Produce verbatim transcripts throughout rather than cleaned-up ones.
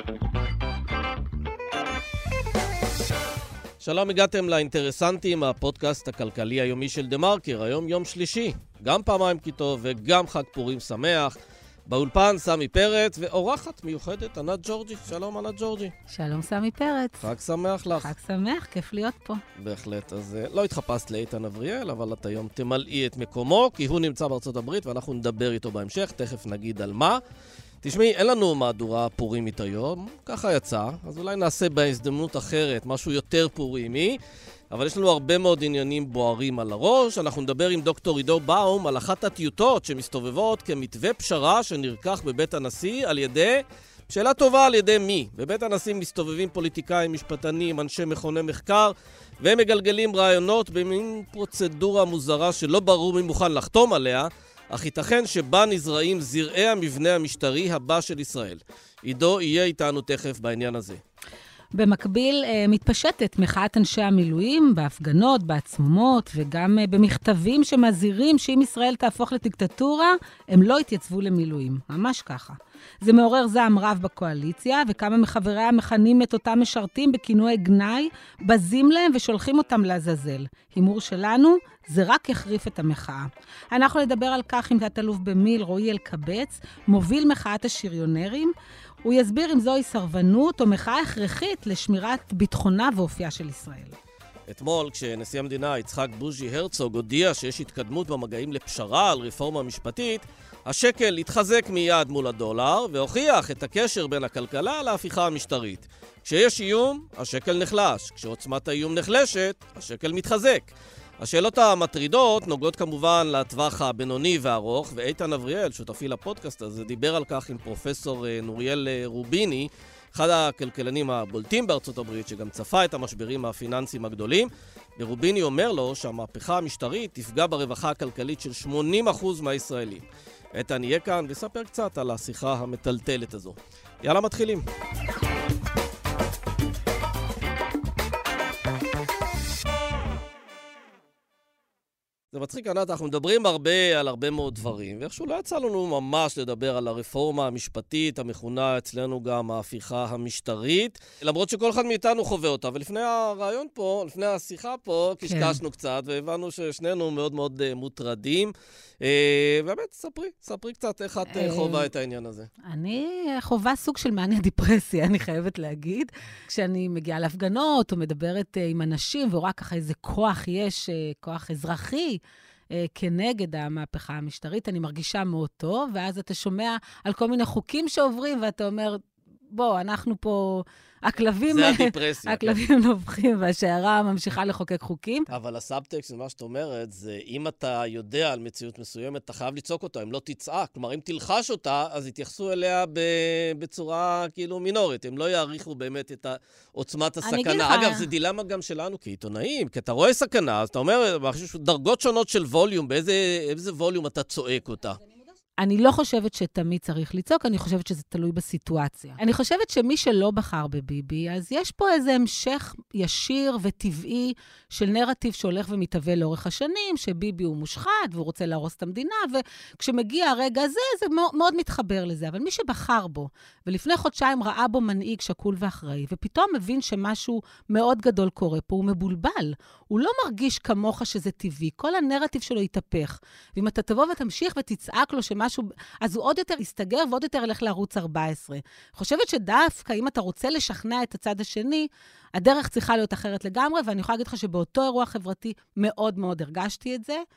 שלום, הגעתם לאינטרסנטים, הפודקאסט הכלכלי היומי של דה-מרקר. היום יום שלישי, גם פעמיים כי טוב וגם חג פורים שמח. באולפן סמי פרץ ואורחת מיוחדת ענת ג'ורג'י. שלום ענת ג'ורג'י. שלום סמי פרץ. חג שמח לך. חג שמח, כיף להיות פה. בהחלט, אז לא התחפשת לאיתן אבריאל, אבל את היום תמלאי את מקומו, כי הוא נמצא בארצות הברית ואנחנו נדבר איתו בהמשך, תכף נגיד על מה. תשמעי, אין לנו מהדורה פורימית היום, ככה יצא, אז אולי נעשה בהזדמנות אחרת, משהו יותר פורימי, אבל יש לנו הרבה מאוד עניינים בוערים על הראש. אנחנו נדבר עם דוקטור עידו באום על אחת הטיוטות שמסתובבות כמתווה פשרה שנרקח בבית הנשיא על ידי, שאלה טובה, על ידי מי? בבית הנשיא מסתובבים פוליטיקאים, משפטנים, אנשי מכוני מחקר, והם מגלגלים רעיונות במין פרוצדורה מוזרה שלא ברור מי מוכן לחתום עליה, אך ייתכן שבה נזרעים זרעי המבנה המשטרי הבא של ישראל. עידו יהיה איתנו תכף בעניין הזה. במקביל מתפשטת מחאת אנשי המילואים בהפגנות, בעצמומות וגם במכתבים שמזהירים שאם ישראל תהפוך לדיקטטורה, הם לא יתייצבו למילואים. ממש ככה. זה מעורר זעם רב בקואליציה, וכמה מחבריה מכנים את אותם משרתים בכינוי גנאי, בזים להם ושולחים אותם לעזאזל. הימור שלנו, זה רק יחריף את המחאה. אנחנו נדבר על כך עם תת-אלוף במיל רועי אלקבץ, מוביל מחאת השריונרים. הוא יסביר אם זוהי סרבנות או מחאה הכרחית לשמירת ביטחונה ואופייה של ישראל. אתמול, כשנשיא המדינה יצחק בוז'י הרצוג הודיע שיש התקדמות במגעים לפשרה על רפורמה משפטית, השקל התחזק מיד מול הדולר והוכיח את הקשר בין הכלכלה להפיכה המשטרית. כשיש איום, השקל נחלש. כשעוצמת האיום נחלשת, השקל מתחזק. השאלות המטרידות נוגעות כמובן לטווח הבינוני והארוך, ואיתן אבריאל, שותפי לפודקאסט הזה, דיבר על כך עם פרופסור נוריאל רוביני, אחד הכלכלנים הבולטים בארצות הברית, שגם צפה את המשברים הפיננסיים הגדולים. ורוביני אומר לו שהמהפכה המשטרית תפגע ברווחה הכלכלית של שמונים אחוז מהישראלים. איתן יהיה כאן ויספר קצת על השיחה המטלטלת הזו. יאללה, מתחילים. זה מצחיק, ענת, אנחנו מדברים הרבה על הרבה מאוד דברים, ואיכשהו לא יצא לנו ממש לדבר על הרפורמה המשפטית, המכונה אצלנו גם ההפיכה המשטרית, למרות שכל אחד מאיתנו חווה אותה, ולפני הרעיון פה, לפני השיחה פה, קשקשנו כן. קצת, והבנו ששנינו מאוד מאוד uh, מוטרדים, uh, ובאמת, ספרי, ספרי קצת איך את uh, חובה את העניין הזה. אני חובה סוג של מעניה דיפרסיה, אני חייבת להגיד, כשאני מגיעה להפגנות, או מדברת uh, עם אנשים, ורק ככה איזה כוח יש, uh, כוח אזרחי, כנגד המהפכה המשטרית, אני מרגישה מאוד טוב, ואז אתה שומע על כל מיני חוקים שעוברים, ואתה אומר, בוא, אנחנו פה, הכלבים, זה הדיפרסיה. הכלבים נובחים, והשיירה ממשיכה לחוקק חוקים. אבל הסאבטקסט, מה שאת אומרת, זה אם אתה יודע על מציאות מסוימת, אתה חייב לצעוק אותה, אם לא תצעק. כלומר, אם תלחש אותה, אז יתייחסו אליה בצורה כאילו מינורית. הם לא יעריכו באמת את עוצמת הסכנה. אגב, זה דילמה גם שלנו כעיתונאים, כי אתה רואה סכנה, אז אתה אומר, דרגות שונות של ווליום, באיזה ווליום אתה צועק אותה. אני לא חושבת שתמיד צריך לצעוק, אני חושבת שזה תלוי בסיטואציה. אני חושבת שמי שלא בחר בביבי, אז יש פה איזה המשך ישיר וטבעי של נרטיב שהולך ומתהווה לאורך השנים, שביבי הוא מושחת והוא רוצה להרוס את המדינה, וכשמגיע הרגע הזה, זה מאוד מתחבר לזה. אבל מי שבחר בו, ולפני חודשיים ראה בו מנהיג שקול ואחראי, ופתאום מבין שמשהו מאוד גדול קורה פה, הוא מבולבל. הוא לא מרגיש כמוך שזה טבעי, כל הנרטיב שלו יתהפך. ואם אתה תבוא ותמשיך ותצעק לו שמשהו, אז הוא עוד יותר יסתגר ועוד יותר ילך לערוץ ארבע עשרה. חושבת שדווקא, אם אתה רוצה לשכנע את הצד השני, הדרך צריכה להיות אחרת לגמרי, ואני יכולה להגיד לך שבאותו אירוע חברתי מאוד מאוד הרגשתי את זה,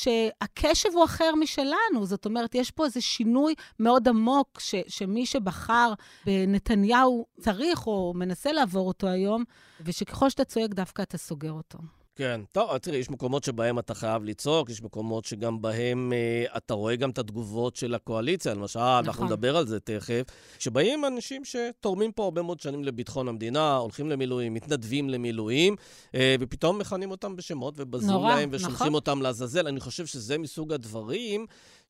שהקשב הוא אחר משלנו. זאת אומרת, יש פה איזה שינוי מאוד עמוק, ש, שמי שבחר בנתניהו צריך או מנסה לעבור אותו היום, ושככל שאתה צועק דווקא אתה סוגר אותו. כן, טוב, תראי, יש מקומות שבהם אתה חייב לצעוק, יש מקומות שגם בהם אה, אתה רואה גם את התגובות של הקואליציה, למשל, נכון. אנחנו נדבר על זה תכף, שבאים אנשים שתורמים פה הרבה מאוד שנים לביטחון המדינה, הולכים למילואים, מתנדבים למילואים, אה, ופתאום מכנים אותם בשמות ובזים נורא, להם ושולחים נכון. אותם לעזאזל. אני חושב שזה מסוג הדברים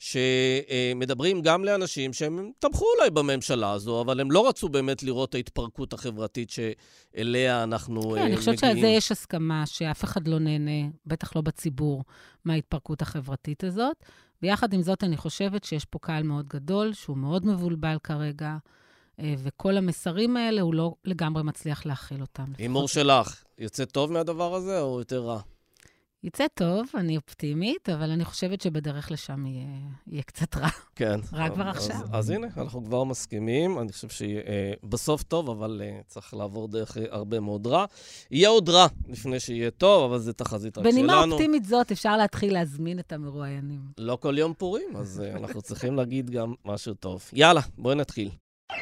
שמדברים גם לאנשים שהם תמכו אולי בממשלה הזו, אבל הם לא רצו באמת לראות ההתפרקות החברתית שאליה אנחנו כן, מגיעים. אני חושבת שעל זה יש הסכמה שאף אחד לא נהנה, בטח לא בציבור, מההתפרקות החברתית הזאת. ויחד עם זאת אני חושבת שיש פה קהל מאוד גדול, שהוא מאוד מבולבל כרגע, וכל המסרים האלה, הוא לא לגמרי מצליח להכיל אותם. הימור שלך, יוצא טוב מהדבר הזה או יותר רע? יצא טוב, אני אופטימית, אבל אני חושבת שבדרך לשם יהיה, יהיה קצת רע. כן. רע כבר עכשיו. אז, אז הנה, אנחנו כבר מסכימים. אני חושב שבסוף טוב, אבל צריך לעבור דרך הרבה מאוד רע. יהיה עוד רע לפני שיהיה טוב, אבל זה תחזית רק שלנו. בנימה אופטימית זאת, אפשר להתחיל להזמין את המרואיינים. לא כל יום פורים, אז אנחנו צריכים להגיד גם משהו טוב. יאללה, בואי נתחיל.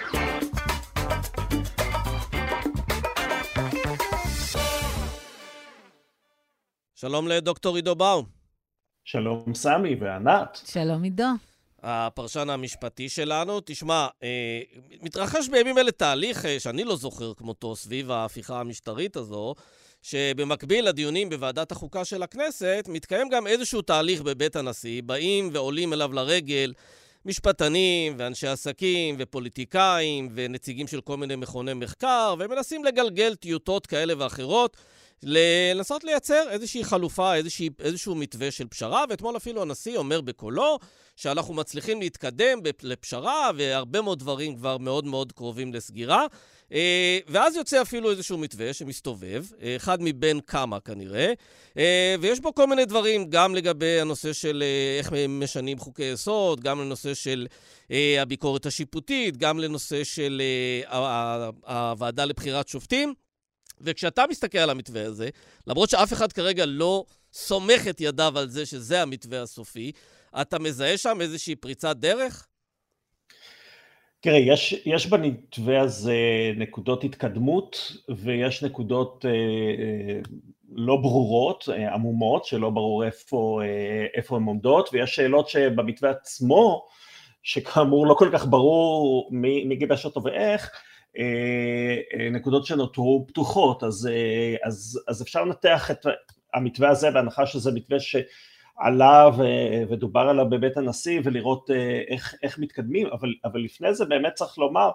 שלום לדוקטור עידו באום. שלום סמי וענת. שלום עידו. הפרשן המשפטי שלנו. תשמע, אה, מתרחש בימים אלה תהליך אה, שאני לא זוכר כמותו סביב ההפיכה המשטרית הזו, שבמקביל לדיונים בוועדת החוקה של הכנסת, מתקיים גם איזשהו תהליך בבית הנשיא, באים ועולים אליו לרגל משפטנים ואנשי עסקים ופוליטיקאים ונציגים של כל מיני מכוני מחקר, ומנסים לגלגל טיוטות כאלה ואחרות, לנסות לייצר איזושהי חלופה, איזושהי, איזשהו מתווה של פשרה, ואתמול אפילו הנשיא אומר בקולו שאנחנו מצליחים להתקדם לפשרה, והרבה מאוד דברים כבר מאוד מאוד קרובים לסגירה, ואז יוצא אפילו איזשהו מתווה שמסתובב, אחד מבין כמה כנראה, ויש בו כל מיני דברים, גם לגבי הנושא של איך משנים חוקי יסוד, גם לנושא של הביקורת השיפוטית, גם לנושא של הוועדה לבחירת שופטים, וכשאתה מסתכל על המתווה הזה, למרות שאף אחד כרגע לא סומך את ידיו על זה שזה המתווה הסופי, אתה מזהה שם איזושהי פריצת דרך? תראה, יש, יש במתווה הזה נקודות התקדמות, ויש נקודות אה, אה, לא ברורות, אה, עמומות, שלא ברור איפה, אה, איפה הן עומדות, ויש שאלות שבמתווה עצמו, שכאמור לא כל כך ברור מי, מי גיבש אותו ואיך, נקודות שנותרו פתוחות, אז, אז, אז אפשר לנתח את המתווה הזה, בהנחה שזה מתווה שעלה ודובר עליו בבית הנשיא, ולראות איך, איך מתקדמים, אבל, אבל לפני זה באמת צריך לומר,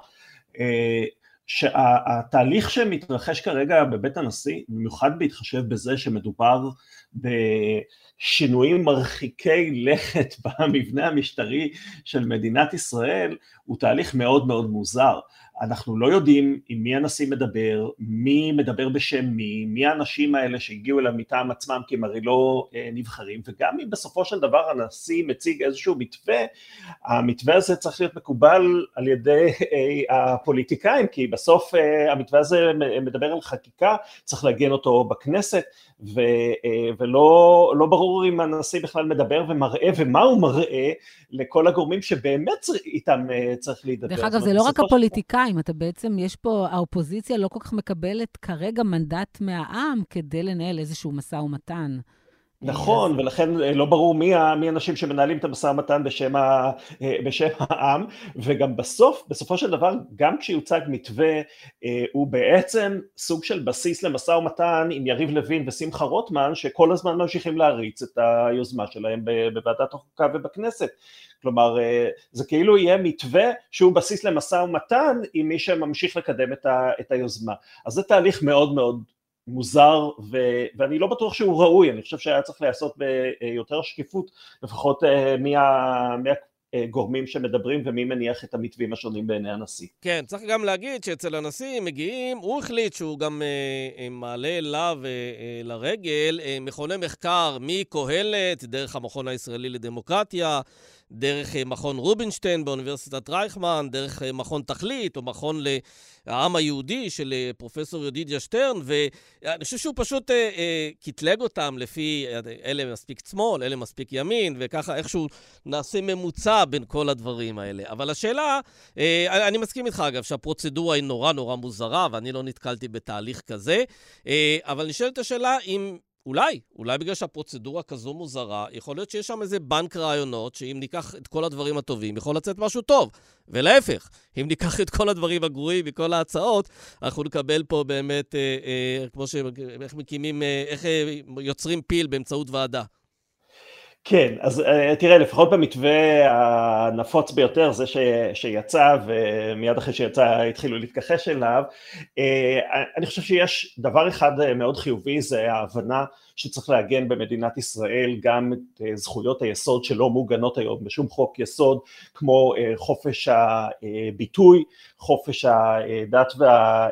שהתהליך שמתרחש כרגע בבית הנשיא, במיוחד בהתחשב בזה שמדובר בשינויים מרחיקי לכת במבנה המשטרי של מדינת ישראל, הוא תהליך מאוד מאוד מוזר. אנחנו לא יודעים עם מי הנשיא מדבר, מי מדבר בשם מי, מי האנשים האלה שהגיעו אליו מטעם עצמם, כי הם הרי לא אה, נבחרים, וגם אם בסופו של דבר הנשיא מציג איזשהו מתווה, המתווה הזה צריך להיות מקובל על ידי אה, הפוליטיקאים, כי בסוף אה, המתווה הזה מדבר על חקיקה, צריך להגן אותו בכנסת, ו, אה, ולא לא ברור אם הנשיא בכלל מדבר ומראה, ומה הוא מראה לכל הגורמים שבאמת צר, איתם אה, צריך להידבר. דרך אגב, זה לא רק הפוליטיקאים, אתה בעצם, יש פה, האופוזיציה לא כל כך מקבלת כרגע מנדט מהעם כדי לנהל איזשהו משא ומתן. נכון, ולכן לא ברור מי האנשים שמנהלים את המשא ומתן בשם, ה, בשם העם, וגם בסוף, בסופו של דבר, גם כשיוצג מתווה, הוא בעצם סוג של בסיס למשא ומתן עם יריב לוין ושמחה רוטמן, שכל הזמן ממשיכים להריץ את היוזמה שלהם בוועדת החוקה ובכנסת. כלומר, זה כאילו יהיה מתווה שהוא בסיס למשא ומתן עם מי שממשיך לקדם את, ה, את היוזמה. אז זה תהליך מאוד מאוד מוזר, ו- ואני לא בטוח שהוא ראוי, אני חושב שהיה צריך לעשות ביותר שקיפות, לפחות מהגורמים שמדברים ומי מניח את המתווים השונים בעיני הנשיא. כן, צריך גם להגיד שאצל הנשיא מגיעים, הוא החליט שהוא גם אה, מעלה אליו אה, לרגל, אה, מכוני מחקר מקהלת, דרך המכון הישראלי לדמוקרטיה, דרך מכון רובינשטיין באוניברסיטת רייכמן, דרך מכון תכלית או מכון לעם היהודי של פרופסור ידידיה שטרן, ואני חושב שהוא פשוט אה, אה, קטלג אותם לפי אלה מספיק שמאל, אלה מספיק ימין, וככה איכשהו נעשה ממוצע בין כל הדברים האלה. אבל השאלה, אה, אני מסכים איתך אגב שהפרוצדורה היא נורא נורא מוזרה, ואני לא נתקלתי בתהליך כזה, אה, אבל נשאלת השאלה אם אולי, אולי בגלל שהפרוצדורה כזו מוזרה, יכול להיות שיש שם איזה בנק רעיונות, שאם ניקח את כל הדברים הטובים, יכול לצאת משהו טוב. ולהפך, אם ניקח את כל הדברים הגרועים וכל ההצעות, אנחנו נקבל פה באמת, אה, אה, כמו ש... איך מקימים, אה, איך אה, יוצרים פיל באמצעות ועדה. כן, אז תראה, לפחות במתווה הנפוץ ביותר, זה ש, שיצא ומיד אחרי שיצא התחילו להתכחש אליו, אני חושב שיש דבר אחד מאוד חיובי, זה ההבנה שצריך להגן במדינת ישראל גם את זכויות היסוד שלא מעוגנות היום בשום חוק יסוד, כמו חופש הביטוי, חופש הדת וה...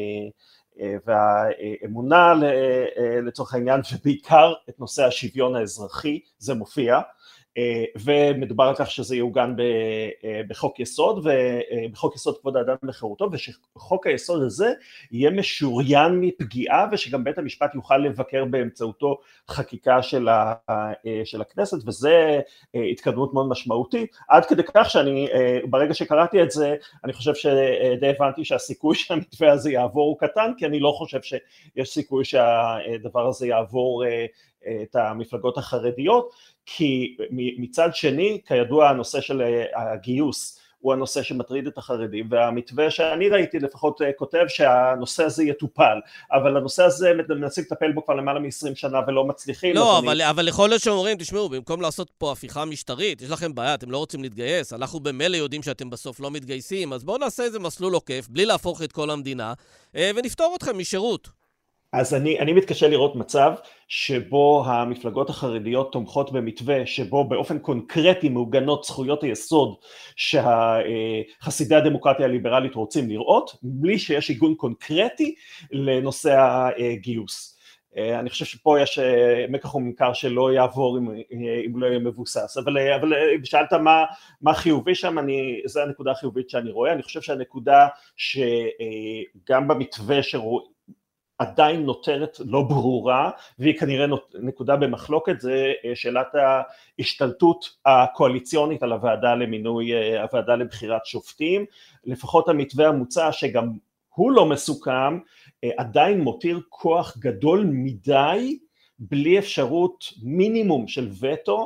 והאמונה לצורך העניין, ובעיקר את נושא השוויון האזרחי, זה מופיע, ומדובר על כך שזה יעוגן בחוק יסוד, ובחוק יסוד כבוד האדם וחירותו, ושחוק היסוד הזה יהיה משוריין מפגיעה, ושגם בית המשפט יוכל לבקר באמצעותו חקיקה של, ה, של הכנסת, וזה התקדמות מאוד משמעותית, עד כדי כך שאני, ברגע שקראתי את זה, אני חושב שדי הבנתי שהסיכוי שהמתווה הזה יעבור הוא קטן, כי אני לא חושב שיש סיכוי שהדבר הזה יעבור את המפלגות החרדיות, כי מצד שני, כידוע, הנושא של הגיוס הוא הנושא שמטריד את החרדים, והמתווה שאני ראיתי לפחות כותב שהנושא הזה יטופל, אבל הנושא הזה מנסים לטפל בו כבר למעלה מ-עשרים שנה ולא מצליחים. לא, אבל, אני... אבל יכול להיות שאומרים, תשמעו, במקום לעשות פה הפיכה משטרית, יש לכם בעיה, אתם לא רוצים להתגייס, אנחנו במילא יודעים שאתם בסוף לא מתגייסים, אז בואו נעשה איזה מסלול עוקף, בלי להפוך את כל המדינה, ונפתור אתכם משירות. אז אני, אני מתקשה לראות מצב שבו המפלגות החרדיות תומכות במתווה, שבו באופן קונקרטי מעוגנות זכויות היסוד שהחסידי הדמוקרטיה הליברלית רוצים לראות, בלי שיש עיגון קונקרטי לנושא הגיוס. אני חושב שפה יש מקח וממכר שלא יעבור אם, אם לא יהיה מבוסס, אבל, אבל שאלת מה, מה חיובי שם, אני, זו הנקודה החיובית שאני רואה, אני חושב שהנקודה שגם במתווה שרואה, עדיין נותרת לא ברורה, והיא כנראה נקודה במחלוקת, זה שאלת ההשתלטות הקואליציונית על הוועדה למינוי, הוועדה לבחירת שופטים, לפחות המתווה המוצע שגם הוא לא מסוכם, עדיין מותיר כוח גדול מדי, בלי אפשרות מינימום של וטו,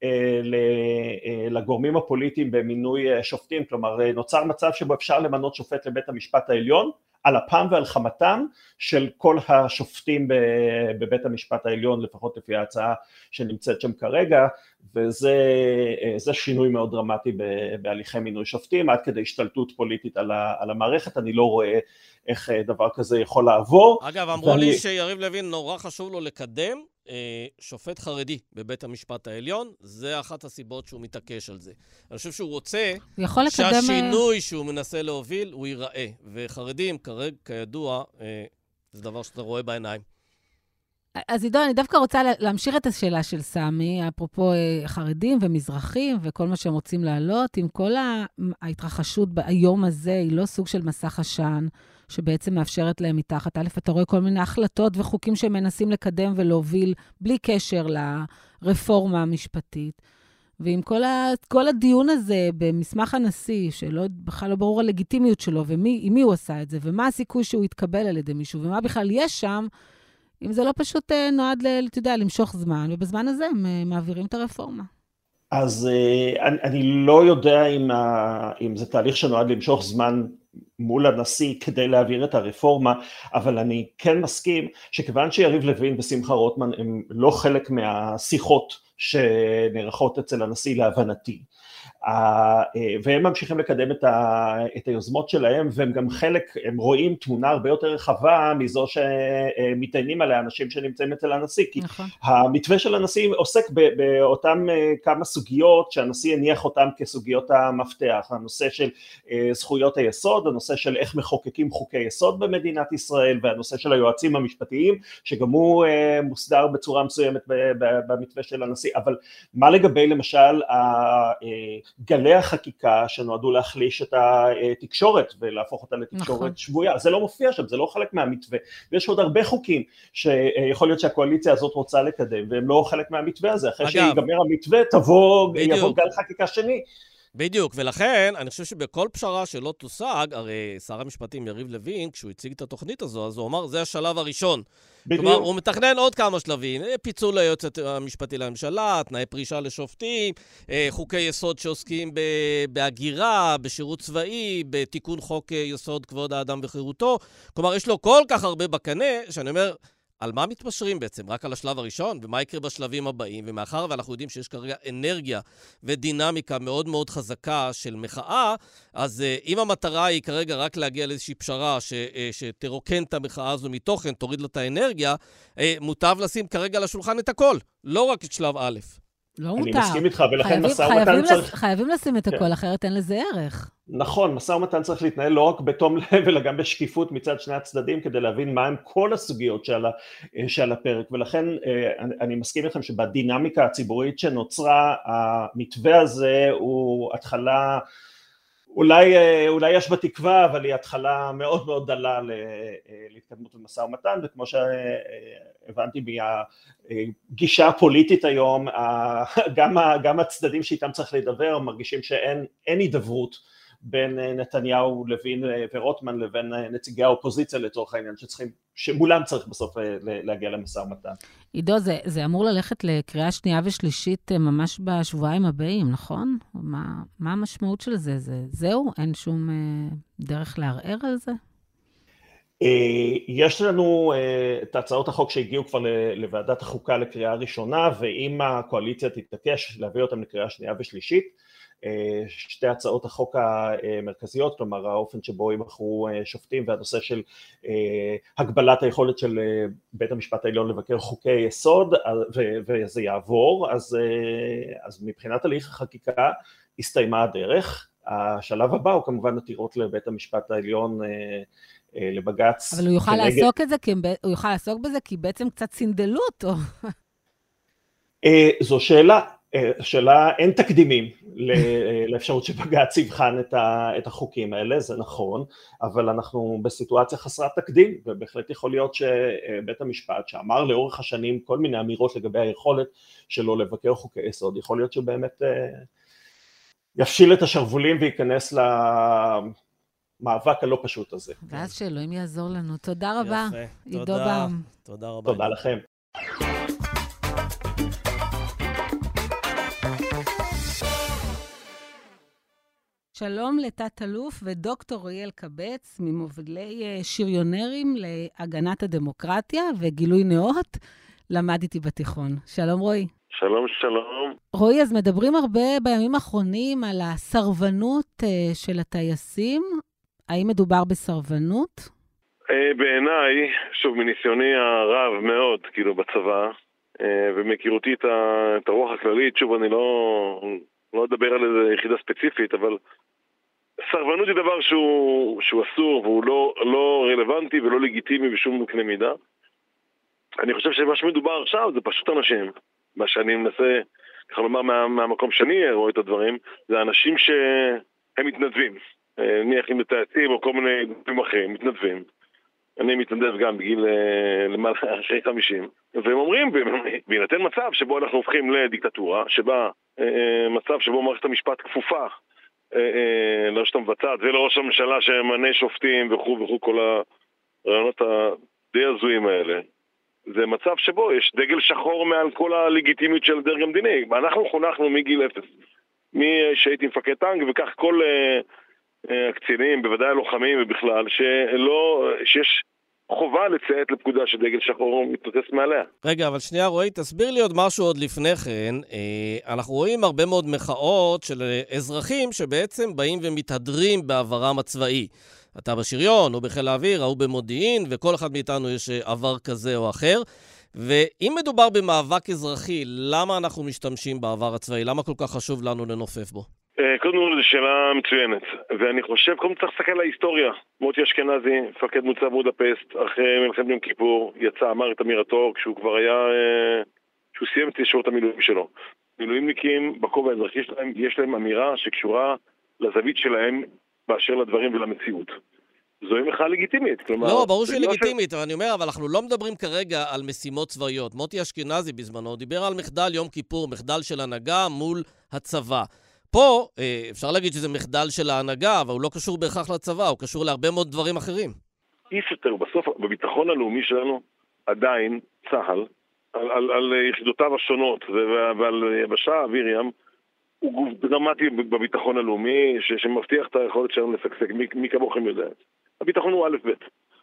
לגורמים הפוליטיים במינוי שופטים, כלומר נוצר מצב שבו אפשר למנות שופט לבית המשפט העליון, על אפם ועל חמתם של כל השופטים בבית המשפט העליון, לפחות לפי ההצעה שנמצאת שם כרגע, וזה שינוי מאוד דרמטי בהליכי מינוי שופטים, עד כדי השתלטות פוליטית על המערכת, אני לא רואה איך דבר כזה יכול לעבור. אגב, אמרו ואני... לי שיריב לוין נורא חשוב לו לקדם שופט חרדי בבית המשפט העליון, זה אחת הסיבות שהוא מתעקש על זה. אני חושב שהוא רוצה שהשינוי שהוא מנסה להוביל הוא ייראה, וחרדים כרגע, כידוע, זה דבר שאתה רואה בעיניים. אז עידו, אני דווקא רוצה להמשיך את השאלה של סמי, אפרופו חרדים ומזרחים וכל מה שהם רוצים להעלות, עם כל ההתרחשות ביום הזה, היא לא סוג של מסך עשן, שבעצם מאפשרת להם מתחת. א', אתה רואה כל מיני החלטות וחוקים שהם מנסים לקדם ולהוביל, בלי קשר לרפורמה המשפטית. ועם כל, ה, כל הדיון הזה במסמך הנשיא, שלא, בכלל לא ברור הלגיטימיות שלו, ומי, מי הוא עשה את זה, ומה הסיכוי שהוא יתקבל על ידי מישהו, ומה בכלל יש שם, אם זה לא פשוט נועד, אתה יודע, למשוך זמן, ובזמן הזה הם מעבירים את הרפורמה. אז אני, אני לא יודע אם, אם זה תהליך שנועד למשוך זמן מול הנשיא כדי להעביר את הרפורמה, אבל אני כן מסכים שכיוון שיריב לוין ושמחה רוטמן הם לא חלק מהשיחות שנערכות אצל הנשיא להבנתי, והם ממשיכים לקדם את, ה, את היוזמות שלהם, והם גם חלק, הם רואים תמונה הרבה יותר רחבה מזו שמתעניינים עליה אנשים שנמצאים אצל הנשיא, כי נכון. המתווה של הנשיא עוסק באותם כמה סוגיות שהנשיא הניח אותם כסוגיות המפתח, הנושא של זכויות היסוד, הנושא של איך מחוקקים חוקי יסוד במדינת ישראל, והנושא של היועצים המשפטיים, שגם הוא מוסדר בצורה מסוימת במתווה של הנשיא, אבל מה לגבי למשל גלי החקיקה שנועדו להחליש את התקשורת ולהפוך אותה לתקשורת נכון. שבויה, זה לא מופיע שם, זה לא חלק מהמתווה, ויש עוד הרבה חוקים שיכול להיות שהקואליציה הזאת רוצה לקדם, והם לא חלק מהמתווה הזה, אחרי שיגמר המתווה תבוא, יבוא גל חקיקה שני. בדיוק, ולכן אני חושב שבכל פשרה שלא תושג, הרי שר המשפטים יריב לוין, כשהוא הציג את התוכנית הזו, אז הוא אמר, זה השלב הראשון. בדיוק. כלומר, הוא מתכנן עוד כמה שלבים, פיצול ליועץ המשפטי לממשלה, תנאי פרישה לשופטים, חוקי יסוד שעוסקים בהגירה, בשירות צבאי, בתיקון חוק יסוד כבוד האדם וחירותו. כלומר, יש לו כל כך הרבה בקנה, שאני אומר, על מה מתפשרים בעצם? רק על השלב הראשון? ומה יקרה בשלבים הבאים? ומאחר ואנחנו יודעים שיש כרגע אנרגיה ודינמיקה מאוד מאוד חזקה של מחאה, אז אם המטרה היא כרגע רק להגיע לאיזושהי פשרה ש, שתרוקן את המחאה הזו מתוכן, תוריד לה את האנרגיה, מוטב לשים כרגע לשולחן את הכל, לא רק את שלב א'. לא מותר. אני מסכים איתך, ולכן חייבים, מסע ומתן חייבים צריך... לס... חייבים לשים את הכל, כן. אחרת אין לזה ערך. נכון, מסע ומתן צריך להתנהל לא רק בתום לב, אלא גם בשקיפות מצד שני הצדדים, כדי להבין מה הם כל הסוגיות שעל, ה... שעל הפרק, ולכן אני, אני מסכים איתכם שבדינמיקה הציבורית שנוצרה, המתווה הזה הוא התחלה... אולי, אולי יש בתקווה, אבל היא התחלה מאוד מאוד דלה להתקדמות במשא ומתן, וכמו שהבנתי מהגישה הפוליטית היום, גם, גם הצדדים שאיתם צריך לדבר מרגישים שאין אין הידברות בין נתניהו לוין ורוטמן לבין נציגי האופוזיציה לצורך העניין, שצריכים, שמולם צריך בסוף להגיע למשא ומתן. עידו, זה, זה אמור ללכת לקריאה שנייה ושלישית ממש בשבועיים הבאים, נכון? מה, מה המשמעות של זה? זה זהו? אין שום אה, דרך לערער על זה? יש לנו את הצעות החוק שהגיעו כבר לוועדת החוקה לקריאה ראשונה, ואם הקואליציה תתעקש להביא אותם לקריאה שנייה ושלישית, שתי הצעות החוק המרכזיות, כלומר האופן שבו ייבחרו שופטים והנושא של הגבלת היכולת של בית המשפט העליון לבקר חוקי יסוד, וזה יעבור, אז, אז מבחינת הליך החקיקה הסתיימה הדרך. השלב הבא הוא כמובן עתירות לבית המשפט העליון לבג"ץ. אבל הוא יוכל כנגד... לעסוק את זה, כי הוא יוכל לעסוק בזה, כי בעצם קצת סינדלו אותו. זו שאלה. שאלה, אין תקדימים לאפשרות שבג"ץ יבחן את החוקים האלה, זה נכון, אבל אנחנו בסיטואציה חסרת תקדים, ובהחלט יכול להיות שבית המשפט שאמר לאורך השנים כל מיני אמירות לגבי היכולת שלו לבקר חוקי יסוד, יכול להיות שבאמת יפשיל את השרוולים וייכנס למאבק הלא פשוט הזה. ואז שאלוהים יעזור לנו. תודה רבה, עידו תודה, באום. תודה רבה. תודה לכם. שלום לתת אלוף ודוקטור רועי אלקבץ, ממובילי שריונרים להגנת הדמוקרטיה וגילוי נאות, למד איתי בתיכון. שלום רועי. שלום, שלום. רועי, אז מדברים הרבה בימים האחרונים על הסרבנות של הטייסים. האם מדובר בסרבנות? בעיניי, שוב, מניסיוני הרב מאוד, כאילו, בצבא, ומכירותי את הרוח הכללית, שוב, אני לא... לא אדבר על איזו יחידה ספציפית, אבל סרבנות היא דבר שהוא, שהוא אסור, והוא לא, לא רלוונטי ולא לגיטימי בשום קנה מידה. אני חושב שמה שמדובר עכשיו זה פשוט אנשים. מה שאני מנסה, ככה לומר, מה, מהמקום שאני רואה את הדברים, זה אנשים שהם מתנדבים. נניח אם לטייסים או כל מיני גופים אחרים, מתנדבים. אני מתנדב גם בגיל למעלה אחרי חמישים, והם אומרים, בהינתן מצב שבו אנחנו הופכים לדיקטטורה, שבה מצב שבו מערכת המשפט כפופה לרשת המבצעת ולראש הממשלה שמנה שופטים וכו' וכו', כל הרעיונות הדי הזויים האלה, זה מצב שבו יש דגל שחור מעל כל הלגיטימיות של הדרג המדיני. אנחנו חונכנו מגיל אפס, מי שהייתי מפקד טנק, וכך כל הקצינים, בוודאי הלוחמים ובכלל, שלא, שיש חובה לציית לפקודה שדגל שחור מתנוסס מעליה. רגע, אבל שנייה רועי, תסביר לי עוד משהו עוד לפני כן. אנחנו רואים הרבה מאוד מחאות של אזרחים שבעצם באים ומתהדרים בעברם הצבאי. אתה בשריון או בחיל האוויר, או במודיעין, וכל אחד מאיתנו יש עבר כזה או אחר. ואם מדובר במאבק אזרחי, למה אנחנו משתמשים בעבר הצבאי? למה כל כך חשוב לנו לנופף בו? קודם כל, זו שאלה מצוינת, ואני חושב, קודם צריך לסתכל על ההיסטוריה. מוטי אשכנזי, מפקד מוצב בודפסט, אחרי מלחמת יום כיפור, יצא, אמר את אמירתו, כשהוא כבר היה, כשהוא סיים את שירות המילואים שלו. מילואימניקים, בכובע האזרחי שלהם, יש להם אמירה שקשורה לזווית שלהם, באשר לדברים ולמציאות. זוהי מחאה לגיטימית. כלומר, לא, ברור שהיא לגיטימית, אבל אני אומר, אבל אנחנו לא מדברים כרגע על משימות צבאיות. מוטי אשכנזי בזמנו דיבר על מחדל יום כיפור, מחדל של הנהגה מול הצבא. פה אפשר להגיד שזה מחדל של ההנהגה, אבל הוא לא קשור בהכרח לצבא, הוא קשור להרבה מאוד דברים אחרים. איף יותר, בסוף, בביטחון הלאומי שלנו, עדיין צה"ל, על, על, על יחידותיו השונות ועל יבשה, אוויר ים, הוא גוף דרמטי בביטחון הלאומי, ש, שמבטיח את היכולת שלנו לשגשג, מי, מי כמוכם יודע. הביטחון הוא א' ב'.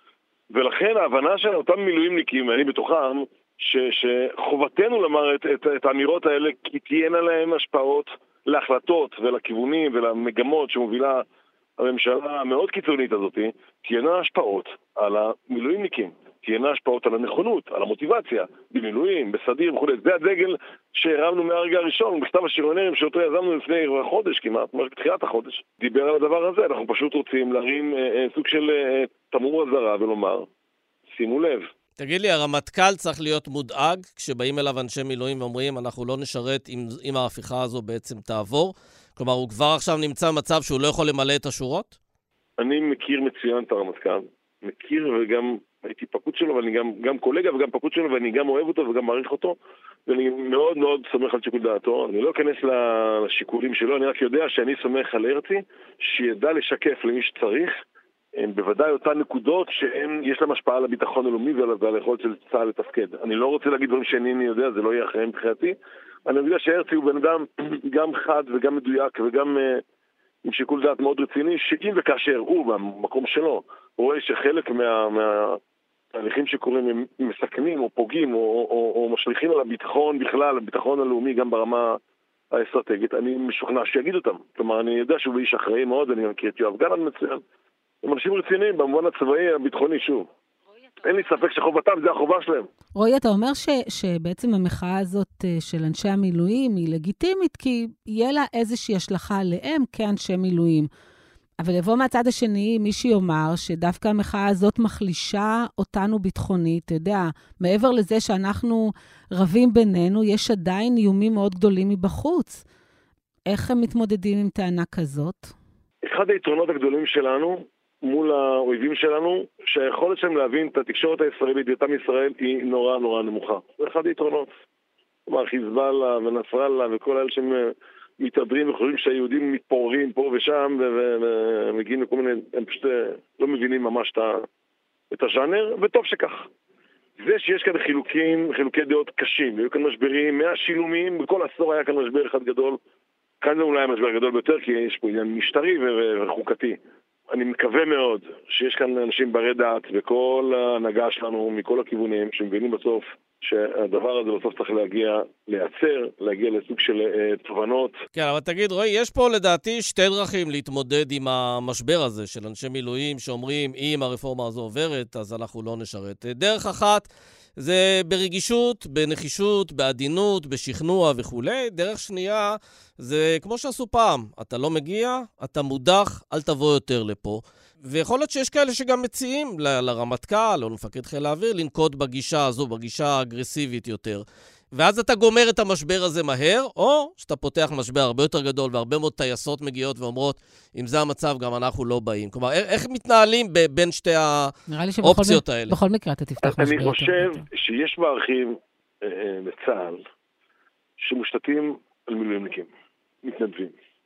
ולכן ההבנה של אותם מילואימניקים, אני בתוכם, ש, שחובתנו לומר את, את, את האמירות האלה, כי תהיינה להם השפעות להחלטות ולכיוונים ולמגמות שמובילה הממשלה המאוד קיצונית הזאת, תהיינה השפעות על המילואימניקים, תהיינה השפעות על הנכונות, על המוטיבציה, במילואים, בסדיר וכו'. זה הדגל שהרמנו מהרגע הראשון, בכתב השריונרים שאותו יזמנו לפני חודש כמעט, ממש בתחילת החודש. דיבר על הדבר הזה, אנחנו פשוט רוצים להרים אה, אה, סוג של אה, תמרור אזהרה ולומר, שימו לב. תגיד לי, הרמטכ"ל צריך להיות מודאג כשבאים אליו אנשי מילואים ואומרים, אנחנו לא נשרת אם, אם ההפיכה הזו בעצם תעבור? כלומר, הוא כבר עכשיו נמצא במצב שהוא לא יכול למלא את השורות? אני מכיר מצוין את הרמטכ"ל. מכיר וגם הייתי פקוד שלו, ואני גם, גם קולגה וגם פקוד שלו, ואני גם אוהב אותו וגם מעריך אותו, ואני מאוד מאוד סומך על שיקול דעתו. אני לא אכנס לשיקולים שלו, אני רק יודע שאני סומך על הרצי, שידע לשקף למי שצריך, הם בוודאי אותן נקודות שיש להם השפעה על הביטחון הלאומי ועל היכולת של צה"ל לתפקד. אני לא רוצה להגיד דברים שאינני יודע, זה לא יהיה אחריהם מבחינתי. אני יודע שהרצי הוא בן אדם גם חד וגם מדויק וגם uh, עם שיקול דעת מאוד רציני, שאם וכאשר הוא במקום שלו רואה שחלק מה, מהתהליכים שקורים הם מסכנים או פוגעים או, או, או משליכים על הביטחון בכלל, הביטחון הלאומי גם ברמה האסטרטגית, אני משוכנע שיגיד אותם. כלומר, אני יודע שהוא איש אחראי מאוד, אני מכיר את יואב גלנט מצוין. הם אנשים רציניים במובן הצבאי הביטחוני שוב. אין לי ספק שחובתם זה החובה שלהם. רועי, אתה אומר ש, שבעצם המחאה הזאת של אנשי המילואים היא לגיטימית, כי יהיה לה איזושהי השלכה עליהם כאנשי מילואים. אבל יבוא מהצד השני, מי שיאמר שדווקא המחאה הזאת מחלישה אותנו ביטחונית, אתה יודע, מעבר לזה שאנחנו רבים בינינו, יש עדיין איומים מאוד גדולים מבחוץ. איך הם מתמודדים עם טענה כזאת? אחד היתרונות הגדולים שלנו, מול האויבים שלנו, שהיכולת שלהם להבין את התקשורת הישראלית ואתם ישראל היא נורא נורא נמוכה. זה אחד היתרונות. כלומר, חיזבאללה ונסראללה וכל אלה שהם מתהדרים וחושבים שהיהודים מתפוררים פה ושם ומגיעים לכל מיני, הם פשוט לא מבינים ממש את הז'אנר, וטוב שכך. זה שיש כאן חילוקים, חילוקי דעות קשים, היו כאן משברים מהשילומים, בכל עשור היה כאן משבר אחד גדול, כאן זה אולי המשבר גדול ביותר, כי יש פה עניין משטרי וחוקתי. אני מקווה מאוד שיש כאן אנשים ברי דעת וכל ההנהגה שלנו מכל הכיוונים שמבינים בסוף שהדבר הזה בסוף צריך להגיע, לייצר, להגיע לסוג של uh, תובנות. כן, אבל תגיד, רועי, יש פה לדעתי שתי דרכים להתמודד עם המשבר הזה של אנשי מילואים שאומרים, אם הרפורמה הזו עוברת, אז אנחנו לא נשרת. דרך אחת זה ברגישות, בנחישות, בעדינות, בשכנוע וכו'. דרך שנייה זה כמו שעשו פעם, אתה לא מגיע, אתה מודח, אל תבוא יותר לפה. ויכול להיות שיש כאלה שגם מציעים ל- לרמטכ"ל או למפקד חיל האוויר לנקוט בגישה הזו, בגישה האגרסיבית יותר. ואז אתה גומר את המשבר הזה מהר, או שאתה פותח משבר הרבה יותר גדול, והרבה מאוד טייסות מגיעות ואומרות, אם זה המצב, גם אנחנו לא באים. כלומר, איך מתנהלים ב- בין שתי האופציות האלה? בכל מקרה אתה תפתח משבר יותר. אני חושב שיש מערכים בצה"ל שמושתתים על מילואימניקים, מתנדבים.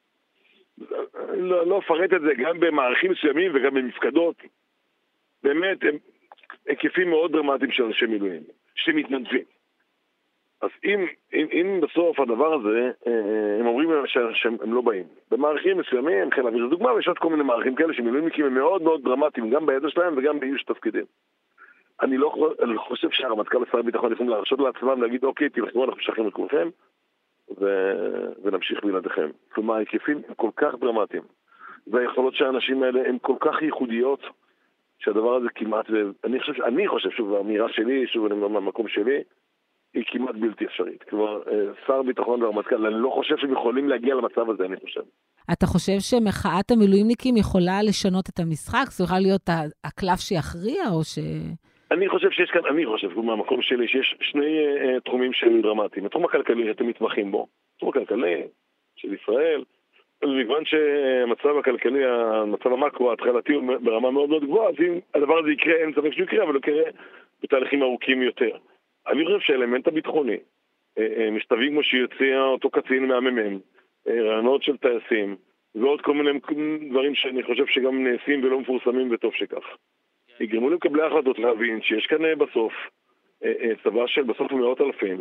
לא, לא אפרט את זה גם במערכים מסוימים וגם במפקדות. באמת, הם היקפים מאוד דרמטיים של אנשי מילואים, שמתנדבים. אז אם, אם, אם בסוף הדבר הזה, הם אומרים שהם לא באים. במערכים מסוימים, חיל האוויר, דוגמה, ויש עוד כל מיני מערכים כאלה שמילואימניקים הם מאוד מאוד דרמטיים, גם בידע שלהם וגם באיוש תפקידים. אני לא, אני לא חושב שהרמטכ"ל ושר הביטחון יכולים להרשות לעצמם להגיד, אוקיי, תלכו, אנחנו משחררים את כולכם, ו... ונמשיך בלעדיכם. כלומר, ההיקפים הם כל כך דרמטיים, והיכולות שהאנשים האלה הן כל כך ייחודיות, שהדבר הזה כמעט, אני חושב, אני חושב, שוב, האמירה שלי, שוב, אני מהמקום שלי, היא כמעט בלתי אפשרית. כלומר, שר הביטחון והרמטכ"ל, אני לא חושב שהם יכולים להגיע למצב הזה, אני חושב. אתה חושב שמחאת המילואימניקים יכולה לשנות את המשחק? זה יכול להיות הקלף שיכריע, או ש... אני חושב שיש כאן, אני חושב, מהמקום שלי, שיש שני uh, תחומים שהם דרמטיים. התחום הכלכלי שאתם מתמחים בו, התחום הכלכלי של ישראל, מכיוון שהמצב הכלכלי, המצב המקרו, ההתחלתי הוא ברמה מאוד מאוד גבוהה, אז אם הדבר הזה יקרה, אין ספק שהוא יקרה, אבל הוא יקרה בתהליכים ארוכים יותר. אני חושב שהאלמנט הביטחוני, משתווים כמו שיוצא אותו קצין מהממ"מ, רעיונות של טייסים, ועוד כל מיני דברים שאני חושב שגם נעשים ולא מפורסמים וטוב שכך. יגרמו לקבלי ההחלטות להבין שיש כאן בסוף צבא של בסוף מאות אלפים,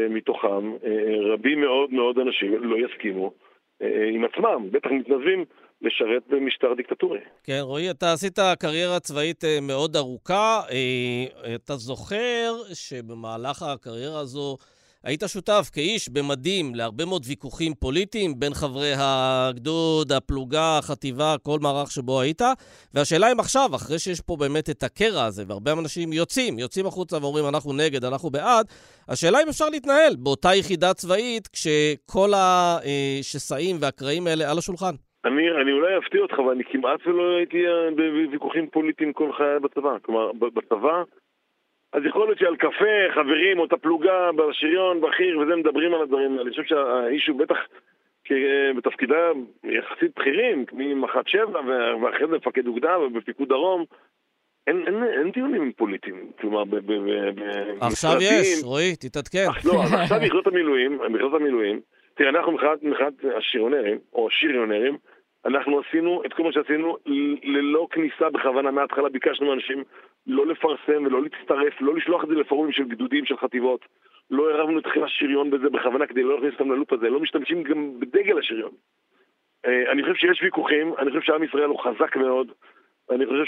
שמתוכם רבים מאוד מאוד אנשים לא יסכימו עם עצמם. בטח מתנדבים לשרת במשטר דיקטטורי. כן, רועי, אתה עשית קריירה צבאית מאוד ארוכה. אתה זוכר שבמהלך הקריירה הזו היית שותף כאיש במדים להרבה מאוד ויכוחים פוליטיים בין חברי הגדוד, הפלוגה, החטיבה, כל מערך שבו היית. והשאלה אם עכשיו, אחרי שיש פה באמת את הקרע הזה, והרבה אנשים יוצאים, יוצאים החוצה ואומרים אנחנו נגד, אנחנו בעד, השאלה אם אפשר להתנהל באותה יחידה צבאית כשכל השסעים והקרעים האלה על השולחן. אני, אני אולי אפתיע אותך, אבל אני כמעט ולא הייתי בוויכוחים פוליטיים כל חיי בצבא. כלומר, בצבא, אז יכול להיות שעל קפה, חברים, או את הפלוגה, בשריון, בכיר, וזה מדברים על הדברים. אני חושב שהאיש הוא בטח בתפקידה יחסית בכירים, ממח"ט שבע, ואחרי זה מפקד אוגדה ובפיקוד דרום. אין, אין, אין דיונים פוליטיים. כלומר, ב... ב, ב עכשיו יש, רועי, תתעדכן. לא, אז עכשיו ביחידות המילואים, ביחידות המילואים, תראה, אנחנו מחד השריונרים, או שריונרים, אנחנו עשינו את כל מה שעשינו ללא כניסה בכוונה. מההתחלה ביקשנו מאנשים לא לפרסם ולא להצטרף, לא לשלוח את זה לפורומים של גדודים, של חטיבות. לא הרבנו את חיל השריון בזה בכוונה כדי לא להכניס אותם ללופ הזה. לא משתמשים גם בדגל השריון. אני חושב שיש ויכוחים, אני חושב שעם ישראל הוא חזק מאוד. אני חושב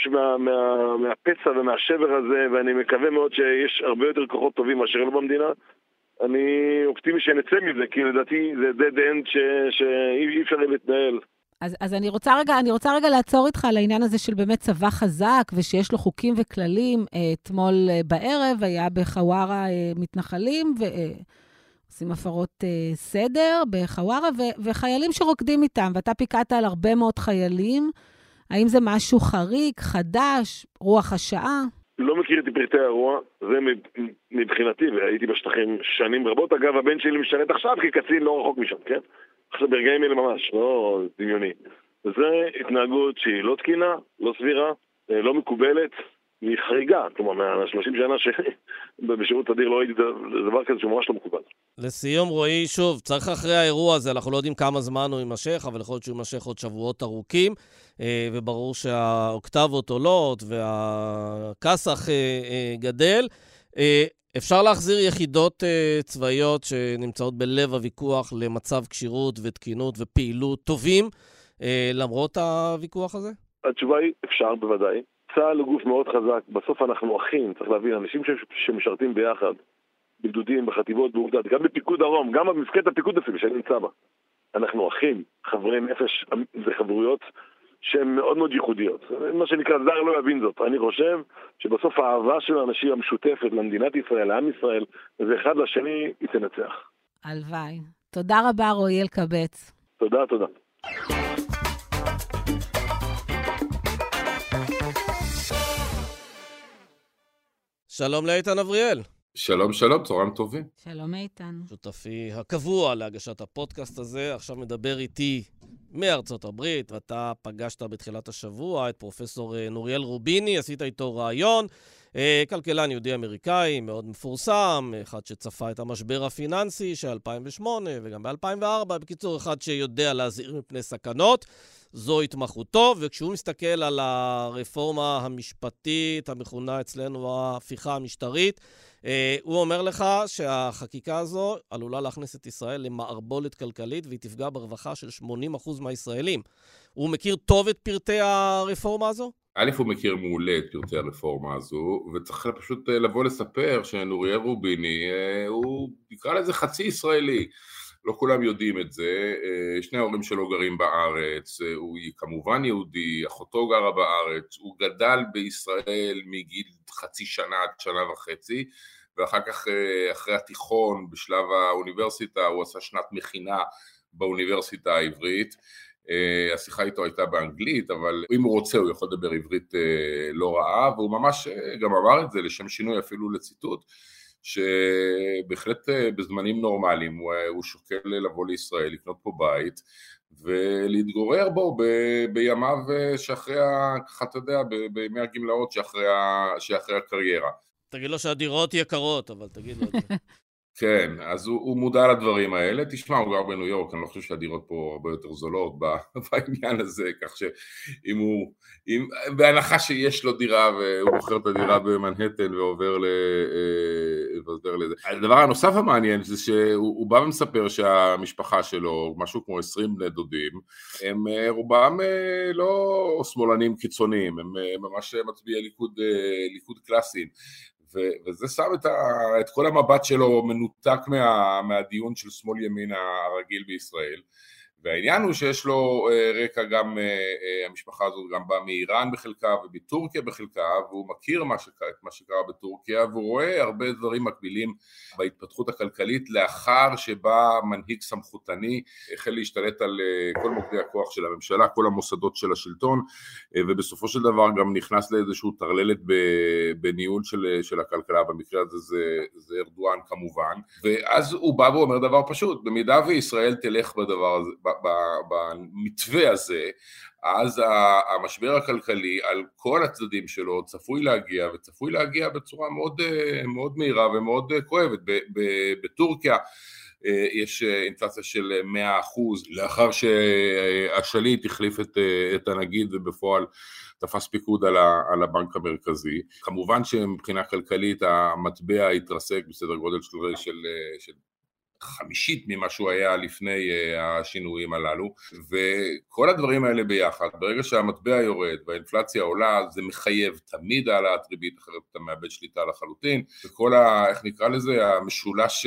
שמהפצע ומהשבר הזה, ואני מקווה מאוד שיש הרבה יותר כוחות טובים מאשר אלו במדינה, אני אופטימי שנצא מזה, כי לדעתי זה dead end שאי אפשר להתנהל. אז, אז אני רוצה רגע, אני רוצה רגע לעצור איתך על העניין הזה של באמת צבא חזק, ושיש לו חוקים וכללים. אתמול בערב היה בחווארה מתנחלים, ועושים הפרות סדר בחווארה, ו, וחיילים שרוקדים איתם, ואתה פיקעת על הרבה מאוד חיילים. האם זה משהו חריג, חדש, רוח השעה? לא מכיר את פרטי האירוע, זה מבחינתי, והייתי בשטחים שנים רבות. אגב, הבן שלי משרת עכשיו כקצין לא רחוק משם, כן? עכשיו ברגעים אלה ממש, לא דמיוני. וזה התנהגות שהיא לא תקינה, לא סבירה, לא מקובלת, היא חריגה. כלומר, מה-שלושים שנה שבשירות אדיר לא הייתי דבר כזה שהוא ממש לא מקובל. לסיום, רועי, שוב, צריך אחרי האירוע הזה, אנחנו לא יודעים כמה זמן הוא יימשך, אבל יכול להיות שהוא יימשך עוד שבועות ארוכים, וברור שהאוקטבות עולות והכסח גדל. אפשר להחזיר יחידות uh, צבאיות שנמצאות בלב הוויכוח למצב קשירות ותקינות ופעילות טובים, uh, למרות הוויכוח הזה? התשובה היא, אפשר בוודאי. צה"ל הוא גוף מאוד חזק, בסוף אנחנו אחים, צריך להבין, אנשים שמשרתים ביחד, בגדודים, בחטיבות, באוגדות, גם בפיקוד דרום, גם במפקדת הפיקוד אפילו, שאני נמצא בה. אנחנו אחים, חברי נפש, זה חברויות שהן מאוד מאוד ייחודיות. מה שנקרא, זר לא יבין זאת. אני חושב שבסוף האהבה של האנשים המשותפת למדינת ישראל, לעם ישראל, זה אחד לשני, היא תנצח. הלוואי. תודה רבה, רועי אלקבץ. תודה, תודה. שלום לאיתן אבריאל. שלום, שלום, צהריים טובים. שלום איתן. שותפי הקבוע להגשת הפודקאסט הזה, עכשיו מדבר איתי מארצות הברית, ואתה פגשת בתחילת השבוע את פרופסור נוריאל רוביני, עשית איתו רעיון, כלכלן יהודי אמריקאי מאוד מפורסם, אחד שצפה את המשבר הפיננסי של אלפיים ושמונה וגם ב-אלפיים וארבע, בקיצור אחד שיודע להזהיר מפני סכנות, זו התמחותו, וכשהוא מסתכל על הרפורמה המשפטית, המכונה אצלנו ההפיכה המשטרית, הוא אומר לך שהחקיקה הזו עלולה להכניס את ישראל למערבולת כלכלית, והיא תפגע ברווחה של שמונים אחוז מהישראלים. הוא מכיר טוב את פרטי הרפורמה הזו? א', הוא מכיר מעולה את פרטי הרפורמה הזו, וצריך פשוט לבוא לספר שנוריאל רוביני הוא נקרא לזה חצי ישראלי. לא כולם יודעים את זה, שני ההורים שלו גרים בארץ, הוא כמובן יהודי, אחותו גרה בארץ, הוא גדל בישראל מגיל חצי שנה עד שנה וחצי, ואחר כך אחרי התיכון בשלב האוניברסיטה הוא עשה שנת מכינה באוניברסיטה העברית, השיחה איתו הייתה באנגלית, אבל אם הוא רוצה הוא יכול לדבר עברית לא רעה, והוא ממש גם אמר את זה לשם שינוי אפילו לציטוט, שבהחלט בזמנים נורמליים הוא, הוא שוקל לבוא לישראל, לקנות פה בית ולהתגורר בו ב, בימיו שאחרי, ככה אתה יודע, ב, בימי הגמלאות שאחרי, שאחרי הקריירה. תגיד לו שהדירות יקרות, אבל תגיד לו את זה. כן, אז הוא, הוא מודע לדברים האלה. תשמע, הוא גר בניו יורק, אני לא חושב שהדירות פה הרבה יותר זולות בעניין הזה, כך שאם הוא, אם, בהנחה שיש לו דירה והוא בוחר את הדירה במנהטן ועובר ל, ועובר לזה. הדבר הנוסף המעניין זה שהוא בא ומספר שהמשפחה שלו, משהו כמו עשרים בני דודים, הם רובם לא שמאלנים קיצוניים, הם ממש מצביעי ליכוד, ליכוד קלאסיים. וזה שם את, ה, את כל המבט שלו מנותק מה, מהדיון של שמאל ימין הרגיל בישראל, והעניין הוא שיש לו רקע גם, המשפחה הזאת גם באה מאיראן בחלקה ובטורקיה בחלקה, והוא מכיר מה שקרה, את מה שקרה בטורקיה, והוא רואה הרבה דברים מקבילים בהתפתחות הכלכלית, לאחר שבא מנהיג סמכותני, החל להשתלט על כל מוקדי הכוח של הממשלה, כל המוסדות של השלטון, ובסופו של דבר גם נכנס לאיזשהו טרללת בניהול של, של הכלכלה, במקרה הזה זה, זה ארדואן כמובן, ואז הוא בא ואומר דבר פשוט, במידה וישראל תלך בדבר הזה, במתווה הזה, אז המשבר הכלכלי על כל הצדדים שלו צפוי להגיע, וצפוי להגיע בצורה מאוד, מאוד מהירה ומאוד כואבת. בטורקיה יש אינפלציה של מאה אחוז, לאחר שהשליט החליף את, את הנגיד ובפועל תפס פיקוד על, ה, על הבנק המרכזי. כמובן שמבחינה כלכלית המטבע התרסק בסדר גודל של, של, של חמישית ממה שהוא היה לפני השינויים הללו, וכל הדברים האלה ביחד, ברגע שהמטבע יורד והאינפלציה עולה, זה מחייב תמיד העלאת ריבית, אחרת אתה מאבד שליטה לחלוטין, וכל ה, איך נקרא לזה, המשולש,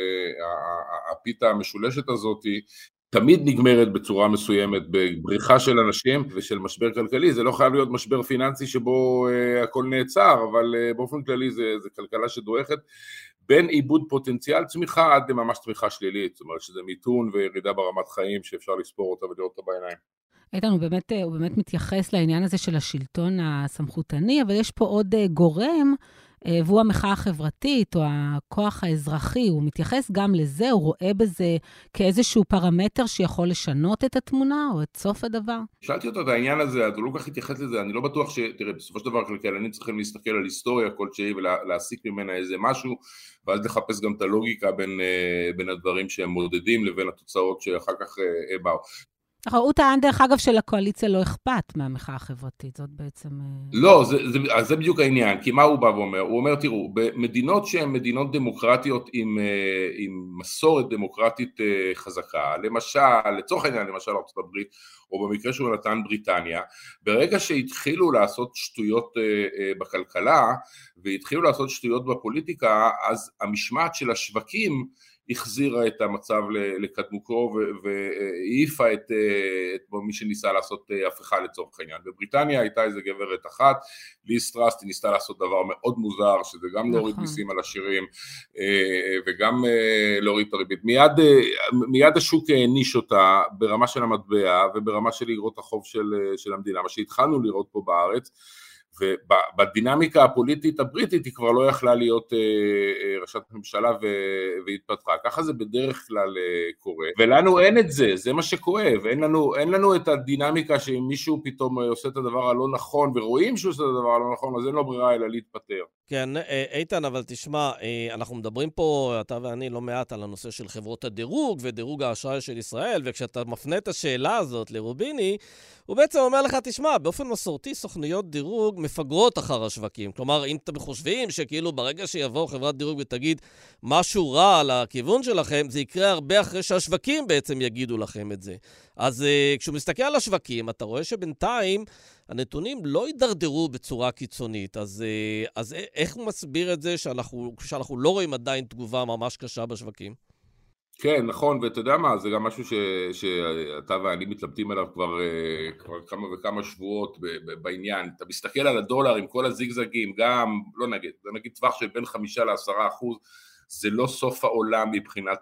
הפיתה המשולשת הזאת, תמיד נגמרת בצורה מסוימת בבריחה של אנשים ושל משבר כלכלי. זה לא חייב להיות משבר פיננסי שבו uh, הכל נעצר, אבל uh, באופן כללי זה, זה כלכלה שדועכת בין עיבוד פוטנציאל צמיחה עד ממש צמיחה שלילית, זאת אומרת שזה מיתון וירידה ברמת חיים שאפשר לספור אותה ולראות אותה בעיניים. איתן, הוא באמת, הוא באמת מתייחס לעניין הזה של השלטון הסמכותני, אבל יש פה עוד גורם, והוא המחאה החברתית או הכוח האזרחי, הוא מתייחס גם לזה, הוא רואה בזה כאיזשהו פרמטר שיכול לשנות את התמונה או את סוף הדבר. שאלתי אותו את העניין הזה, אז הוא לא כך התייחס לזה, אני לא בטוח ש... תראה, בסופו של דבר כלכלנים צריכים להסתכל על היסטוריה כלשהי ולהסיק ממנה איזה משהו, ואז לחפש גם את הלוגיקה בין, בין הדברים שהם מודדים לבין התוצאות שאחר כך באו. הוא טען דרך אגב של הקואליציה לא אכפת מהמחאה החברתית, זאת בעצם... לא, זה, זה, זה בדיוק העניין, כי מה הוא בא ואומר? הוא אומר, תראו, במדינות שהן מדינות דמוקרטיות עם, עם מסורת דמוקרטית חזקה, למשל, לצורך העניין, למשל ארצות הברית, או במקרה שהוא נתן בריטניה, ברגע שהתחילו לעשות שטויות בכלכלה, והתחילו לעשות שטויות בפוליטיקה, אז המשמעת של השווקים, החזירה את המצב לקדמותו והעיפה את, את מי שניסה לעשות הפיכה לצורך העניין. בבריטניה הייתה איזה גברת אחת, ליז טראסט, היא ניסתה לעשות דבר מאוד מוזר, שזה גם להוריד מיסים על השירים וגם להוריד את הריבית. מיד, מיד השוק העניש אותה ברמה של המטבע וברמה של אגרות החוב של, של המדינה, מה שהתחלנו לראות פה בארץ, ובדינמיקה הפוליטית הבריטית היא כבר לא יכלה להיות ראשת ממשלה והתפתחה, ככה זה בדרך כלל קורה, ולנו אין את זה, זה מה שכואב, אין לנו, אין לנו את הדינמיקה שאם מישהו פתאום עושה את הדבר הלא נכון, ורואים שהוא עושה את הדבר הלא נכון, אז אין לו ברירה אלא להתפטר. כן, איתן, אבל תשמע, אנחנו מדברים פה, אתה ואני, לא מעט על הנושא של חברות הדירוג ודירוג האשראי של ישראל, וכשאתה מפנה את השאלה הזאת לרוביני, הוא בעצם אומר לך, תשמע, באופן מסורתי סוכניות דירוג מפגרות אחר השווקים. כלומר, אם אתם חושבים שכאילו ברגע שיבוא חברת דירוג ותגיד משהו רע על הכיוון שלכם, זה יקרה הרבה אחרי שהשווקים בעצם יגידו לכם את זה. אז כשהוא מסתכל על השווקים, אתה רואה שבינתיים הנתונים לא יידרדרו בצורה קיצונית. אז, אז איך הוא מסביר את זה שאנחנו, שאנחנו לא רואים עדיין תגובה ממש קשה בשווקים? כן, נכון, ואתה יודע מה, זה גם משהו ש, שאתה ואני מתלבטים עליו כבר, כבר כמה וכמה שבועות בעניין. אתה מסתכל על הדולר עם כל הזיגזגים, גם, לא נגיד, זה נגיד טווח של בין חמישה לעשרה אחוז, זה לא סוף העולם מבחינת,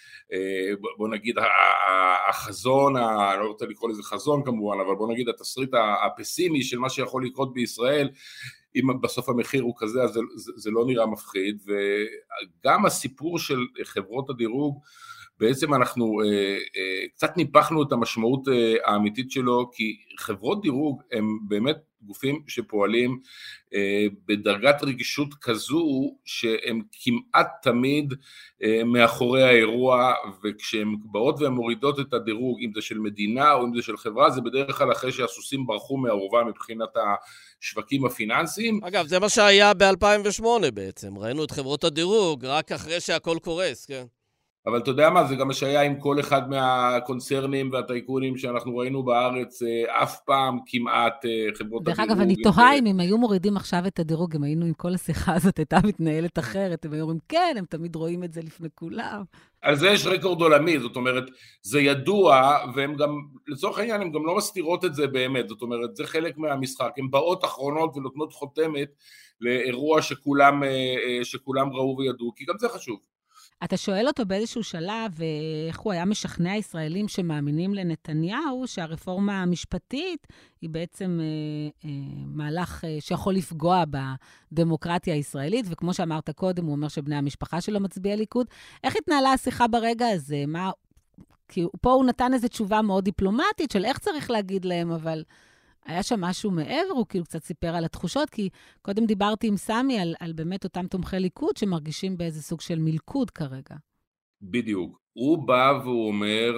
בוא נגיד, החזון, אני לא רוצה לקרוא לזה חזון כמובן, אבל בוא נגיד התסריט הפסימי של מה שיכול לקרות בישראל, אם בסוף המחיר הוא כזה, אז זה, זה, זה לא נראה מפחיד, וגם הסיפור של חברות הדירוג, בעצם אנחנו אה, אה, קצת ניפחנו את המשמעות אה, האמיתית שלו, כי חברות דירוג הן באמת גופים שפועלים אה, בדרגת רגישות כזו שהם כמעט תמיד אה, מאחורי האירוע, וכשהם באות והן מורידות את הדירוג, אם זה של מדינה או אם זה של חברה, זה בדרך כלל אחרי שהסוסים ברחו מהעורבה מבחינת השווקים הפיננסיים. אגב, זה מה שהיה ב-אלפיים ושמונה בעצם, ראינו את חברות הדירוג רק אחרי שהכל קורס, כן. אבל אתה יודע מה, זה גם מה שהיה עם כל אחד מהקונצרנים והטייקונים שאנחנו ראינו בארץ, אף פעם כמעט חברות דרך הדירוג. אגב, אני תוהה אם הם היו מורידים עכשיו את הדירוג, אם היינו עם כל השיחה הזאת, הייתה מתנהלת אחרת, הם היו אומרים, כן, הם תמיד רואים את זה לפני כולם. על זה יש רקורד עולמי, זאת אומרת, זה ידוע, והם גם, לצורך העניין, הם גם לא מסתירות את זה באמת, זאת אומרת, זה חלק מהמשחק, הם באות אחרונות ונותנות חותמת לאירוע שכולם, שכולם ראו וידעו, כי גם זה חשוב. אתה שואל אותו באיזשהו שלב, איך הוא היה משכנע ישראלים שמאמינים לנתניהו, שהרפורמה המשפטית היא בעצם אה, אה, מהלך אה, שיכול לפגוע בדמוקרטיה הישראלית, וכמו שאמרת קודם, הוא אומר שבני המשפחה שלו מצביע ליכוד. איך התנהלה השיחה ברגע הזה? מה, כי פה הוא נתן איזו תשובה מאוד דיפלומטית של איך צריך להגיד להם, אבל היה שם משהו מעבר, הוא כאילו קצת סיפר על התחושות, כי קודם דיברתי עם סמי על, על באמת אותם תומכי ליכוד שמרגישים באיזה סוג של מלכוד כרגע. בדיוק. הוא בא והוא אומר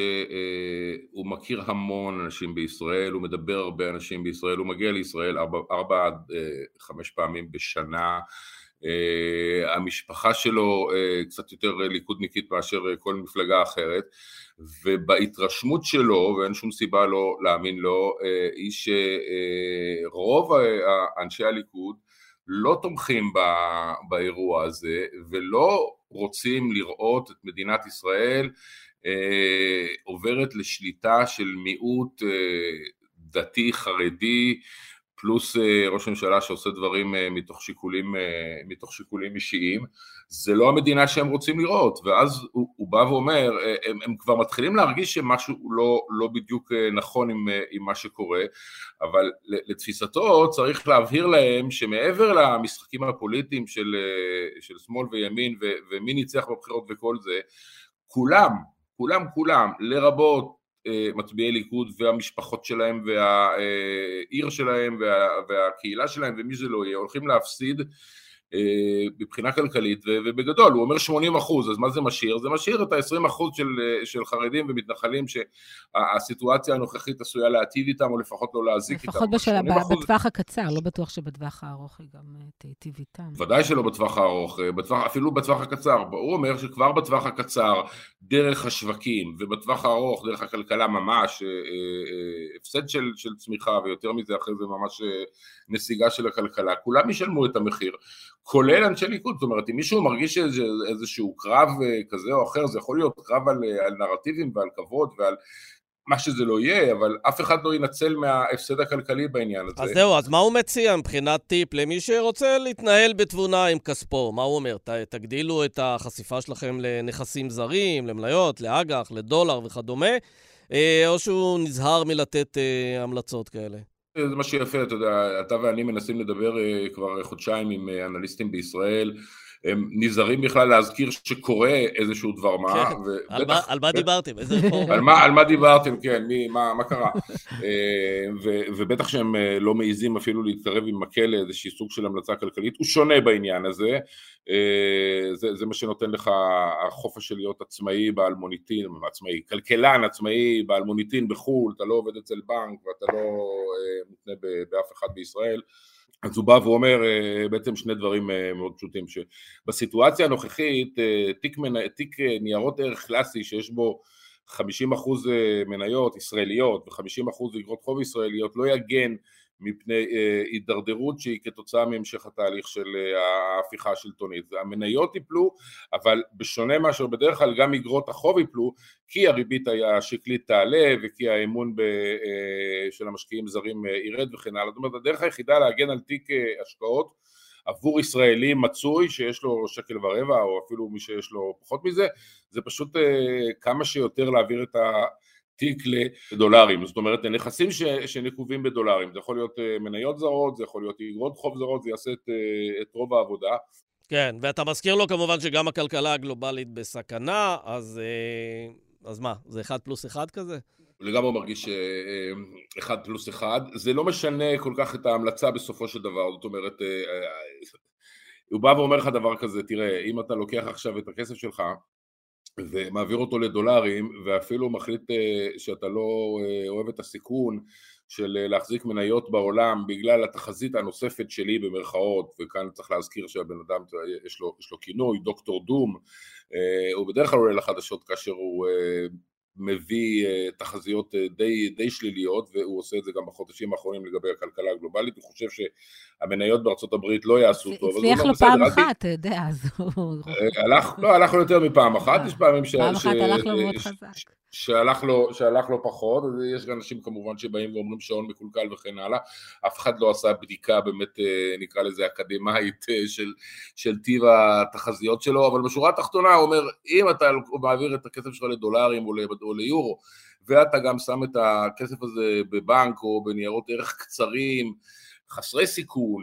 שהוא מכיר המון אנשים בישראל, הוא מדבר הרבה אנשים בישראל, הוא מגיע לישראל ארבע, ארבע עד חמש פעמים בשנה, Uh, המשפחה שלו uh, קצת יותר ליכודניקית מאשר uh, כל מפלגה אחרת, ובהתרשמות שלו, ואין שום סיבה לא להאמין לו, uh, היא שרוב uh, אנשי הליכוד לא תומכים ב- באירוע הזה, ולא רוצים לראות את מדינת ישראל uh, עוברת לשליטה של מיעוט uh, דתי חרדי, פלוס ראש הממשלה שעושה דברים מתוך שיקולים, מתוך שיקולים אישיים, זה לא המדינה שהם רוצים לראות, ואז הוא, הוא בא ואומר, הם, הם כבר מתחילים להרגיש שמשהו לא, לא בדיוק נכון עם, עם מה שקורה, אבל לתפיסתו צריך להבהיר להם שמעבר למשחקים הפוליטיים של, של שמאל וימין, ו, ומי ניצח בבחירות וכל זה, כולם, כולם, כולם, לרבות, מצביעי ליכוד והמשפחות שלהם והעיר שלהם וה, והקהילה שלהם ומי זה לא יהיה, הולכים להפסיד בבחינה כלכלית, ובגדול הוא אומר שמונים אחוז, אז מה זה משאיר? זה משאיר את ה-עשרים אחוז של, של חרדים ומתנחלים שהסיטואציה הנוכחית עשויה להטיב איתם, או לפחות לא להזיק איתם. לפחות בשל... בטווח הקצר, לא בטוח שבטווח הארוך היא גם תיטיב איתם. ודאי שלא בטווח הארוך, בטווח, אפילו בטווח הקצר. הוא אומר שכבר בטווח הקצר, דרך השווקים, ובטווח הארוך, דרך הכלכלה ממש, הפסד של, של צמיחה, ויותר מזה אחרי זה ממש נסיגה של הכלכלה, כולם ישלמו את המחיר. כולל אנשי ליכוד, זאת אומרת, אם מישהו מרגיש איזה, איזשהו קרב כזה או אחר, זה יכול להיות קרב על, על נרטיבים ועל כבוד ועל מה שזה לא יהיה, אבל אף אחד לא ינצל מההפסד הכלכלי בעניין הזה. אז זהו, אז מה הוא מציע מבחינת טיפ למי שרוצה להתנהל בתבונה עם כספו? מה הוא אומר? ת, תגדילו את החשיפה שלכם לנכסים זרים, למניות, לאג"ח, לדולר וכדומה, או שהוא נזהר מלתת המלצות כאלה? זה מה שיפה, אתה יודע, אתה ואני מנסים לדבר כבר חודשיים עם אנליסטים בישראל, הם נזהרים בכלל להזכיר שקורה איזשהו דבר מה. על מה דיברתם? איזה רפורמה? על מה דיברתם, כן, מה קרה? ובטח שהם לא מעיזים אפילו להתקרב עם מקל לאיזושהי סוג של המלצה כלכלית, הוא שונה בעניין הזה, זה מה שנותן לך החופש של להיות עצמאי בעל מוניטין, עצמאי, כלכלן עצמאי בעל מוניטין בחו"ל, אתה לא עובד אצל בנק ואתה לא מותנה באף אחד בישראל, אז הוא בא ואומר בעצם שני דברים מאוד פשוטים, שבסיטואציה הנוכחית תיק, תיק ניירות ערך קלאסי שיש בו חמישים אחוז מניות ישראליות ו-חמישים אחוז אגרות חוב ישראליות לא יגן מפני הידרדרות שהיא כתוצאה מהמשך התהליך של ההפיכה השלטונית. המניות ייפלו, אבל בשונה מאשר בדרך כלל גם אגרות החוב ייפלו, כי הריבית השקלית תעלה וכי האמון של המשקיעים זרים ירד וכן הלאה. זאת אומרת, הדרך היחידה להגן על תיק השקעות עבור ישראלי מצוי שיש לו שקל ורבע או אפילו מי שיש לו פחות מזה, זה פשוט כמה שיותר להעביר את ה... תיק לדולרים, זאת אומרת, נכסים ש, שנקובים בדולרים, זה יכול להיות מניות זרות, זה יכול להיות אגרות חוב זרות, זה יעשה את, את רוב העבודה. כן, ואתה מזכיר לו כמובן שגם הכלכלה הגלובלית בסכנה, אז, אז מה, זה אחד פלוס אחד כזה? לגמרי מרגיש אחד פלוס אחד. זה לא משנה כל כך את ההמלצה בסופו של דבר, זאת אומרת, הוא בא ואומר לך דבר כזה, תראה, אם אתה לוקח עכשיו את הכסף שלך, ומעביר אותו לדולרים, ואפילו מחליט שאתה לא אוהב את הסיכון של להחזיק מניות בעולם בגלל התחזית הנוספת שלי במרכאות, וכאן צריך להזכיר שהבן אדם יש לו, יש לו כינוי, דוקטור דום, הוא בדרך כלל עולה לחדשות כאשר הוא מביא תחזיות די, די שליליות, והוא עושה את זה גם בחודשים האחרונים לגבי הכלכלה הגלובלית. הוא חושב שהמניות בארצות הברית לא יעשו טוב. הצליח לו פעם אחת, אתה יודע, אז הוא... לא, הלך לו יותר מפעם אחת, יש פעמים ש... פעם אחת הלך לו מאוד חזק. שהלך לו, שהלך לו פחות, יש גם אנשים כמובן שבאים ואומרים שעון מקולקל וכן הלאה, אף אחד לא עשה בדיקה באמת נקרא לזה אקדמאית של, של טיב התחזיות שלו, אבל בשורה התחתונה הוא אומר, אם אתה מעביר את הכסף שלך לדולרים או, או ליורו, ואתה גם שם את הכסף הזה בבנק או בניירות ערך קצרים, חסרי סיכון,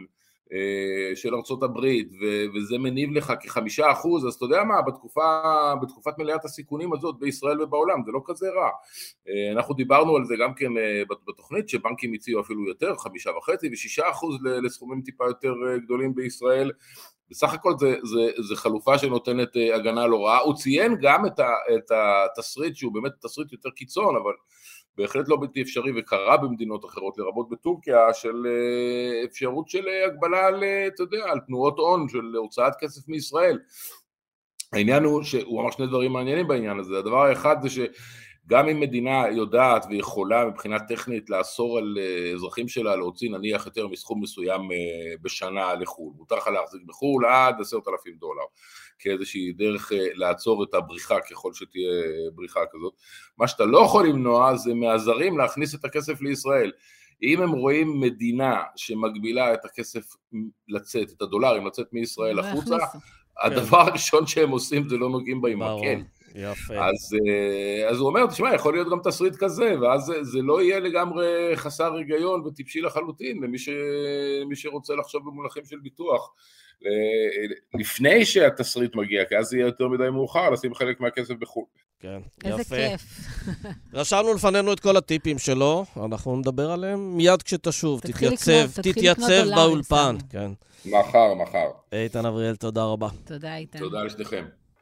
של ארצות הברית, וזה מניב לך כחמישה אחוז, אז אתה יודע מה, בתקופה, בתקופת מלאת הסיכונים הזאת בישראל ובעולם, זה לא כזה רע. אנחנו דיברנו על זה גם כן בתוכנית, שבנקים הציעו אפילו יותר, חמישה וחצי ושישה אחוז לסכומים טיפה יותר גדולים בישראל. בסך הכל זה, זה, זה חלופה שנותנת הגנה לא רעה. הוא ציין גם את, ה, את התסריט, שהוא באמת תסריט יותר קיצון, אבל בהחלט לא בלתי אפשרי וקרה במדינות אחרות, לרבות בטורקיה, של אפשרות של הגבלה על, אתה יודע, על תנועות הון, של הוצאת כסף מישראל. העניין הוא שהוא אמר שני דברים מעניינים בעניין הזה. הדבר האחד זה שגם אם מדינה יודעת ויכולה מבחינה טכנית לאסור על אזרחים שלה להוציא נניח יותר מסכום מסוים בשנה לחול, מותר לך להחזיק בחול עד עשרת אלפים דולר, כאיזושהי דרך לעצור את הבריחה ככל שתהיה בריחה כזאת. מה שאתה לא יכול למנוע זה מהזרים להכניס את הכסף לישראל. אם הם רואים מדינה שמגבילה את הכסף לצאת, את הדולרים לצאת מישראל החוצה, הדבר הראשון שהם עושים זה לא נוגעים בה עם מקל. אז, אז הוא אומר, תשמע, יכול להיות גם תסריט כזה, ואז זה, זה לא יהיה לגמרי חסר היגיון וטיפשי לחלוטין, למי ש, מי שרוצה לחשוב במונחים של ביטוח. לפני שהתסריט מגיע, כי אז זה יהיה יותר מדי מאוחר, לשים חלק מהכסף בחו"ל. כן, איזה יפה. כיף. רשמנו לפנינו את כל הטיפים שלו, אנחנו נדבר עליהם מיד כשתשוב, תתייצב, תתייצב באולפן. כן. מחר, מחר. איתן אבריאל, תודה רבה. תודה, איתן. תודה לשניכם.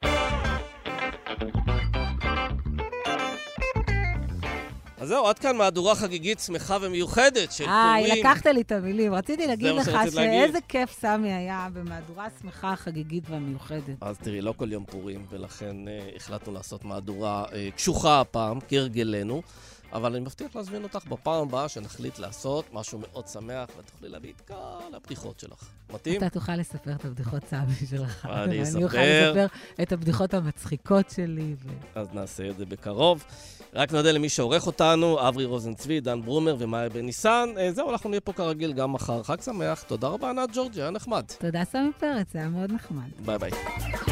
אז זהו, עד כאן מהדורה חגיגית שמחה ומיוחדת של פורים. איי, לקחת לי את המילים. רציתי להגיד לך שאיזה כיף סמי היה במהדורה שמחה החגיגית והמיוחדת. אז תראי, לא כל יום פורים, ולכן אה, החלטנו לעשות מהדורה אה, קשוחה הפעם, כרגלנו, אבל אני מבטיח להזמין אותך בפעם הבאה שנחליט לעשות משהו מאוד שמח, ותוכלי להביא את כל הבדיחות שלך. מתאים? אתה תוכל לספר את הבדיחות סמי שלך. אני אספר. אני אוכל לספר את הבדיחות המצחיקות שלי. ו... אז נעשה את זה בקרוב. רק נודה למי שעורך אותנו, אברי רוזנצבי, דן ברומר ומאיה בן ניסן. זהו, אנחנו נהיה פה כרגיל גם מחר. חג שמח. תודה רבה, ענת ג'ורג'י, היה נחמד. תודה סמי פרץ, זה היה מאוד נחמד. ביי ביי.